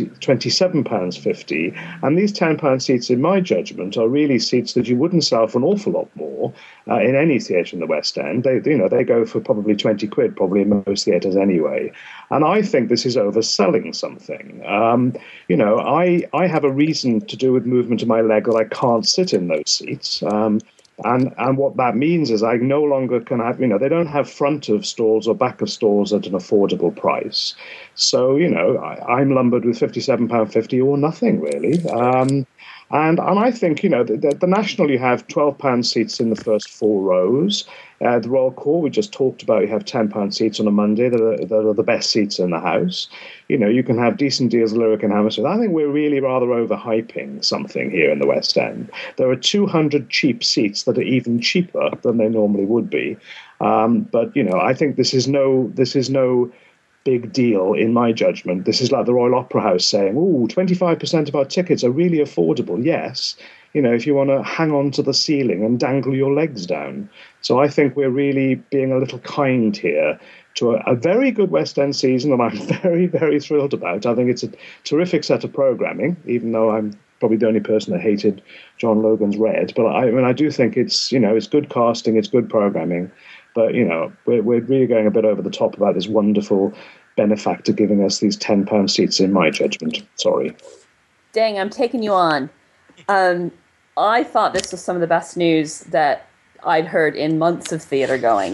£27.50, and these £10 seats, in my judgment, are really seats that you wouldn't sell for an awful lot more in any theatre in the West End. They go for probably £20, probably in most theatres anyway. And I think this is overselling something. I have a reason to do with movement of my leg that I can't sit in those seats. And what that means is I no longer can have, they don't have front of stalls or back of stalls at an affordable price. So, I'm lumbered with £57.50 or nothing, really. And I think, the National, you have £12 seats in the first 4 rows. The Royal Court, we just talked about, you have £10 seats on a Monday that are the best seats in the house. You can have decent deals, Lyric and Hammersmith. I think we're really rather overhyping something here in the West End. There are 200 cheap seats that are even cheaper than they normally would be. But I think this is no big deal in my judgment. This is like the Royal Opera House saying, 25% of our tickets are really affordable. Yes, if you want to hang on to the ceiling and dangle your legs down. So I think we're really being a little kind here to a very good West End season, and I'm very, very thrilled about. I think it's a terrific set of programming, even though I'm probably the only person that hated John Logan's Red. But I do think it's, it's good casting, it's good programming. But, we're really going a bit over the top about this wonderful benefactor giving us these £10 seats, in my judgment. Sorry. Dang, I'm taking you on. I thought this was some of the best news that I'd heard in months of theater going.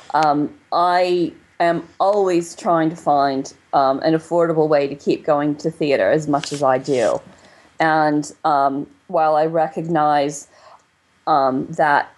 I am always trying to find an affordable way to keep going to theater as much as I do. And while I recognize that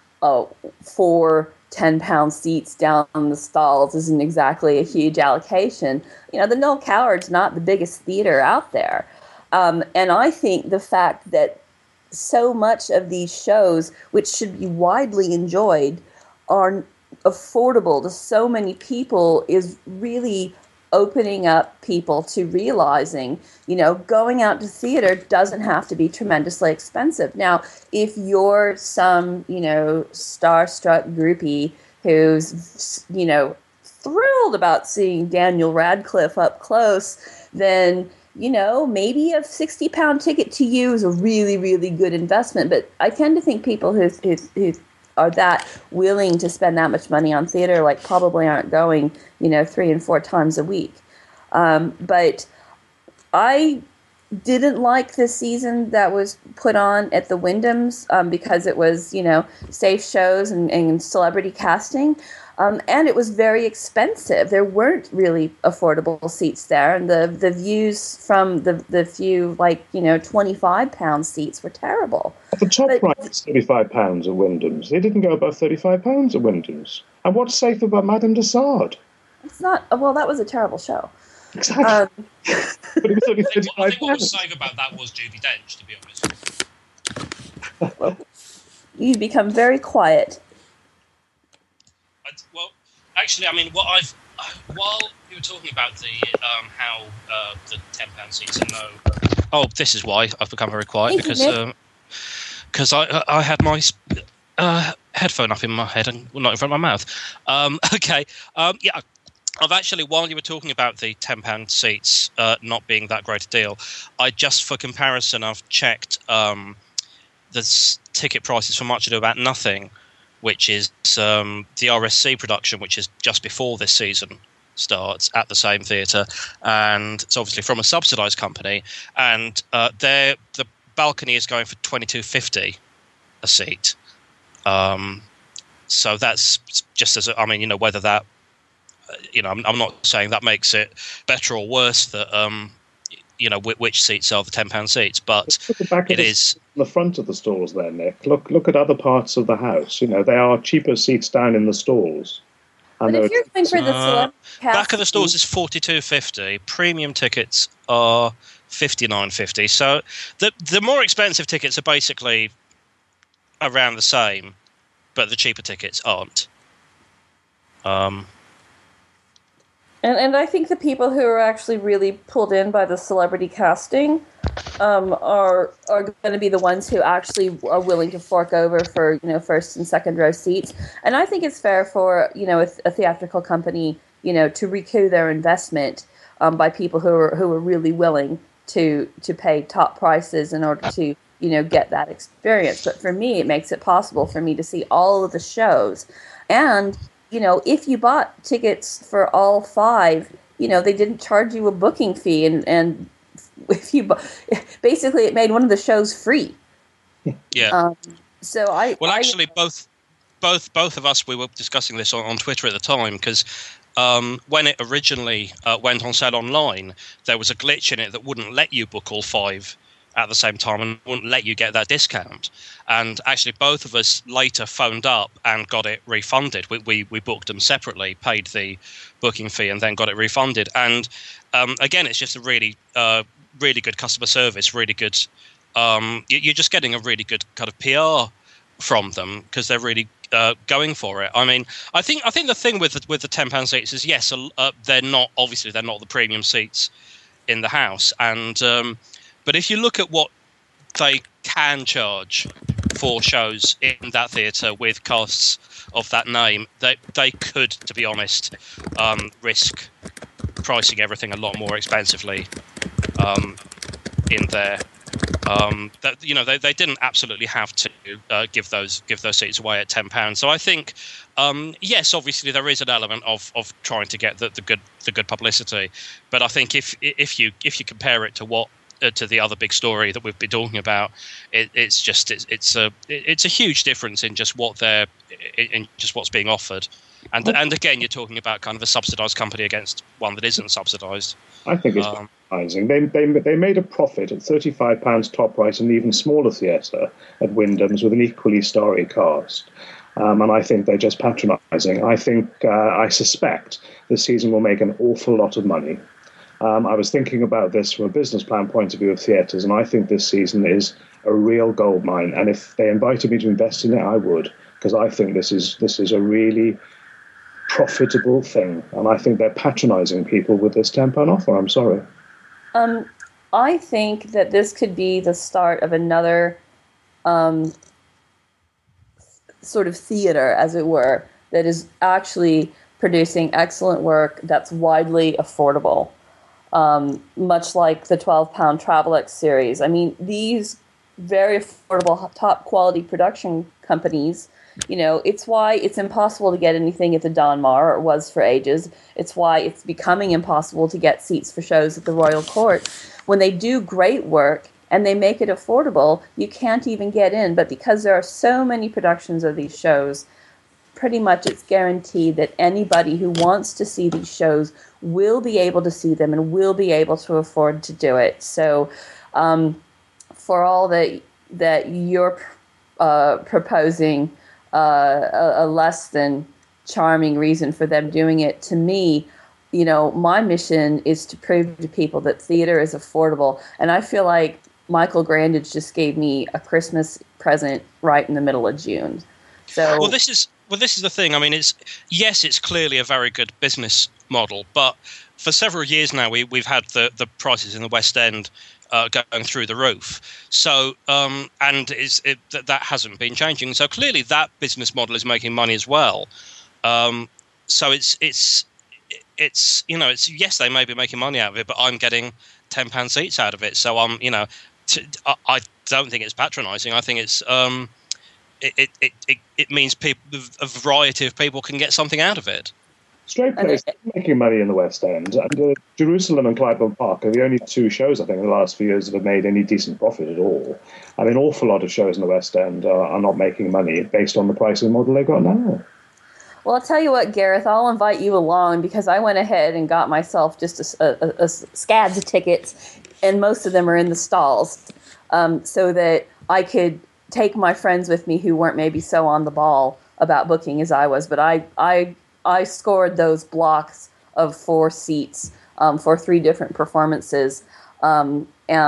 for £10 seats down the stalls isn't exactly a huge allocation, the Noel Coward's not the biggest theater out there. And I think the fact that so much of these shows, which should be widely enjoyed, are affordable to so many people is really opening up people to realizing, going out to theater doesn't have to be tremendously expensive. Now, if you're some, starstruck groupie who's, thrilled about seeing Daniel Radcliffe up close, then, maybe a £60 ticket to you is a really, really good investment. But I tend to think people who are that willing to spend that much money on theater, probably aren't going, 3 and 4 times a week. But I didn't like this season that was put on at the Wyndham's because it was, safe shows and celebrity casting. And it was very expensive. There weren't really affordable seats there. And the views from the few, £25 seats were terrible. The top price is £35 at Wyndham's. They didn't go above £35 at Wyndham's. And what's safe about Madame de Sade? It's not. Well, that was a terrible show. Exactly. But it was only 35 I think what was saying about that was Judi Dench, to be honest. Well, you become very quiet. Well, actually, I mean, while you were talking about the how the £10 seats are no. Oh, this is why I've become very quiet, because I had my headphone up in my head and not in front of my mouth. Okay. Yeah. I've actually, while you were talking about the £10 seats not being that great a deal, I just, for comparison, I've checked the ticket prices for Much Ado About Nothing, which is the RSC production, which is just before this season starts at the same theatre, and it's obviously from a subsidised company, and the balcony is going for $22.50 a seat. So that's just as I mean, whether that, I'm not saying that makes it better or worse that which seats are the £10 seats, but it is the front of the stalls there, Nick. Look at other parts of the house. They are cheaper seats down in the stalls. But if you're going for the celebrity back of the stalls is $42.50. Premium tickets are $59.50. So the more expensive tickets are basically around the same, but the cheaper tickets aren't. And I think the people who are actually really pulled in by the celebrity casting are going to be the ones who actually are willing to fork over for first and second row seats. And I think it's fair for a theatrical company to recoup their investment by people who are really willing to pay top prices in order to get that experience. But for me, it makes it possible for me to see all of the shows. And if you bought tickets for all 5, they didn't charge you a booking fee, and if you basically it made one of the shows free. Yeah. Actually, both of us, we were discussing this on Twitter at the time, because when it originally went on sale online, there was a glitch in it that wouldn't let you book all 5 at the same time and wouldn't let you get that discount. And actually, both of us later phoned up and got it refunded. We booked them separately, paid the booking fee, and then got it refunded. And again, it's just a really, really good customer service. Really good. You're just getting a really good kind of PR from them, because they're really going for it. I mean, I think the thing with the £10 seats is, yes, they're not the premium seats in the house, and but if you look at what they can charge for shows in that theatre with costs of that name, they could, to be honest, risk pricing everything a lot more expensively in there. They didn't absolutely have to give those seats away at £10. So I think, yes, obviously there is an element of trying to get the good publicity, but I think if you compare it to what to the other big story that we've been talking about, it's a huge difference in just what's being offered, and again, you're talking about kind of a subsidised company against one that isn't subsidised. I think it's surprising. They made a profit at £35 top price in an even smaller theatre at Wyndham's with an equally starry cast. And I think they're just patronising. I suspect this season will make an awful lot of money. I was thinking about this from a business plan point of view of theatres, and I think this season is a real gold mine. And if they invited me to invest in it, I would, because I think this is a really profitable thing, and I think they're patronising people with this £10 offer. I'm sorry. I think that this could be the start of another sort of theatre, as it were, that is actually producing excellent work that's widely affordable. Much like the £12 Travelex series. I mean, these very affordable, top quality production companies, it's why it's impossible to get anything at the Donmar, or it was for ages. It's why it's becoming impossible to get seats for shows at the Royal Court. When they do great work and they make it affordable, you can't even get in. But because there are so many productions of these shows, pretty much it's guaranteed that anybody who wants to see these shows will be able to see them and will be able to afford to do it. So for all that you're proposing a less than charming reason for them doing it, to me, my mission is to prove to people that theater is affordable. And I feel like Michael Grandage just gave me a Christmas present right in the middle of June. So this is the thing. I mean, it's clearly a very good business model, but for several years now, we've had the prices in the West End going through the roof. So that hasn't been changing. So clearly, that business model is making money as well. So it's yes, they may be making money out of it, but I'm getting £10 seats out of it. So I don't think it's patronising. I think it's it means a variety of people can get something out of it. Straight Plays making money in the West End. Jerusalem and Clybourne Park are the only two shows, I think, in the last few years that have made any decent profit at all. I mean, an awful lot of shows in the West End are not making money based on the pricing model they've got now. Well, I'll tell you what, Gareth, I'll invite you along because I went ahead and got myself just a scads of tickets, and most of them are in the stalls, so that I could take my friends with me who weren't maybe so on the ball about booking as I was. But I scored those blocks of 4 seats for 3 different performances, and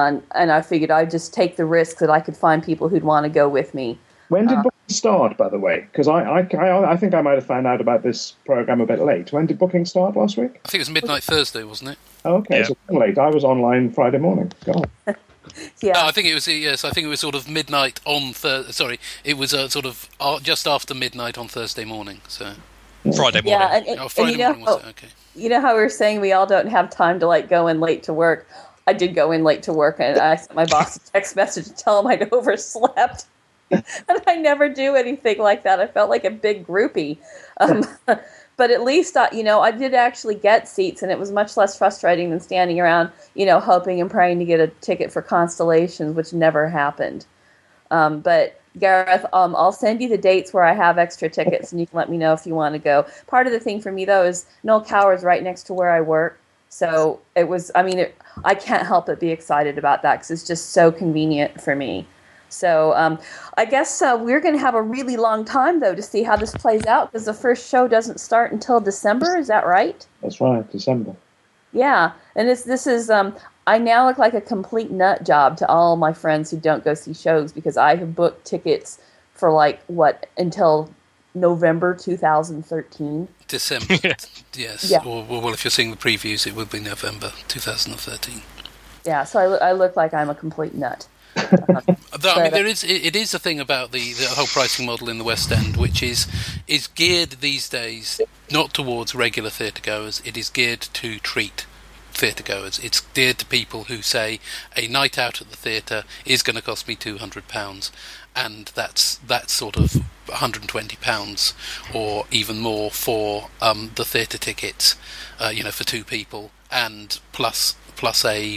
I figured I'd just take the risk that I could find people who'd want to go with me. When did booking start, by the way? Because I think I might have found out about this program a bit late. When did booking start last week? I think it was midnight Thursday, wasn't it? Oh, okay, yeah. So late. I was online Friday morning. God. Yeah. No, I think it was. Yes, I think it was sort of midnight on Thursday. Sorry, it was sort of just after midnight on Thursday morning. So Friday morning. Yeah, Friday morning was it? Okay. You know how we were saying we all don't have time to go in late to work. I did go in late to work, and I sent my boss a text message to tell him I'd overslept. And I never do anything like that. I felt like a big groupie. But at least, I did actually get seats, and it was much less frustrating than standing around, hoping and praying to get a ticket for Constellations, which never happened. But Gareth, I'll send you the dates where I have extra tickets, and you can let me know if you want to go. Part of the thing for me, though, is Noel Coward's right next to where I work. So I can't help but be excited about that because it's just so convenient for me. So I guess we're going to have a really long time, though, to see how this plays out because the first show doesn't start until December. Is that right? That's right, December. Yeah, and this is I now look like a complete nut job to all my friends who don't go see shows because I have booked tickets for until November 2013. December, yes. Yeah. Or, well, if you're seeing the previews, it would be November 2013. Yeah, so I look like I'm a complete nut. It is a thing about the whole pricing model in the West End, which is geared these days not towards regular theatre goers. It is geared to treat theatre goers. It's geared to people who say a night out at the theatre is going to cost me £200, and that's sort of £120 or even more for the theatre tickets, for 2 people, and plus a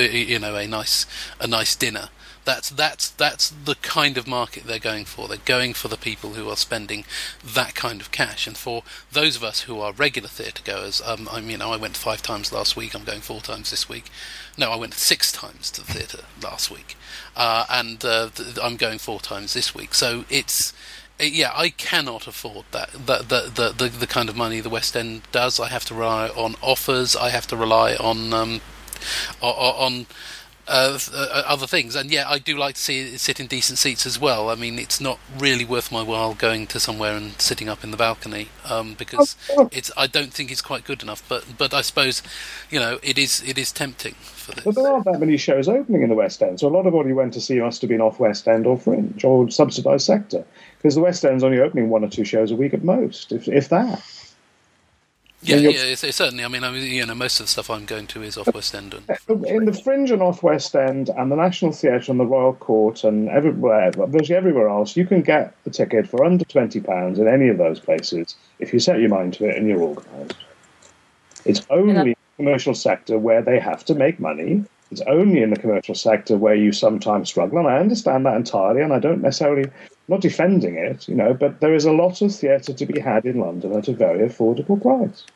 nice dinner. That's the kind of market they're going for. They're going for the people who are spending that kind of cash. And for those of us who are regular theatre goers, I went 5 times last week. I'm going 4 times this week. No, I went 6 times to the theatre last week, and I'm going 4 times this week. So I cannot afford that. The kind of money the West End does. I have to rely on offers. I have to rely on other things, and I do like to sit in decent seats as well. I mean, it's not really worth my while going to somewhere and sitting up in the balcony because I don't think it's quite good enough. But I suppose it is tempting for this. But there aren't that many shows opening in the West End, so a lot of what you went to see must have been off West End or Fringe or subsidised sector, because the West End's only opening 1 or 2 shows a week at most, if that. It's certainly. I mean, most of the stuff I'm going to is off West End. In the Fringe and off West End and the National Theatre and the Royal Court and virtually everywhere else, you can get a ticket for under £20 in any of those places if you set your mind to it and you're organised. It's only in the commercial sector where they have to make money. It's only in the commercial sector where you sometimes struggle, and I understand that entirely, and I don't necessarily, I'm not defending it, but there is a lot of theatre to be had in London at a very affordable price.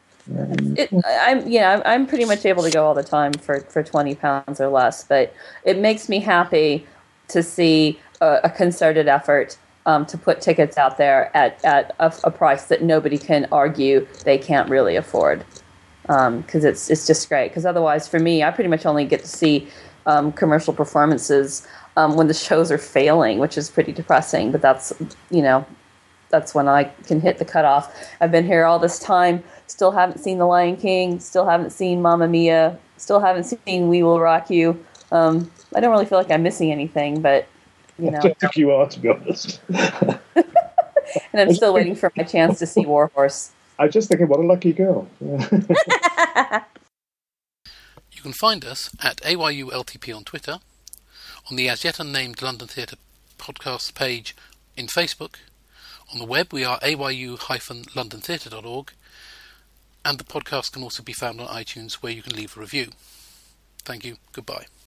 I'm pretty much able to go all the time for £20 or less, but it makes me happy to see a concerted effort to put tickets out there at a price that nobody can argue they can't really afford. because it's just great. Because otherwise, for me, I pretty much only get to see commercial performances when the shows are failing, which is pretty depressing. But that's when I can hit the cutoff. I've been here all this time, still haven't seen The Lion King, still haven't seen Mamma Mia, still haven't seen We Will Rock You. I don't really feel like I'm missing anything, but I don't think you are, to be honest. And I'm still waiting for my chance to see War Horse. I'm just thinking, what a lucky girl. You can find us at AYULTP on Twitter, on the As Yet Unnamed London Theatre podcast page in Facebook. On the web, we are ayu-londontheatre.org, and the podcast can also be found on iTunes, where you can leave a review. Thank you. Goodbye.